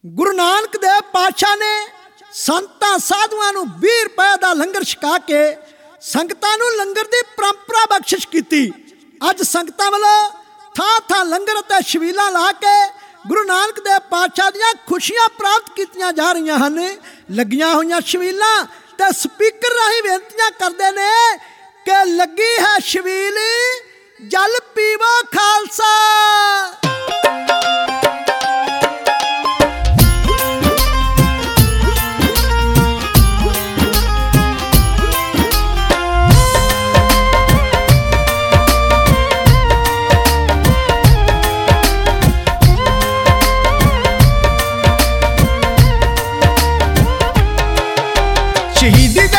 गुरु नानक देव पातशाह ने संतां साधुआं नूं 20 रुपए का लंगर छका के संगतां नूं लंगर की परंपरा बख्शिश की। अज संगतां वालों थां थां लंगर ते छबीलां ला के गुरु नानक देव पातशाह दीआं खुशियां प्राप्त कीतियां जा रही हैं। लगियां होईयां छबीलां ते स्पीकर राही बेनतियां करदे ने कि लगी है छबील जल पीवो खालसा। शहीदी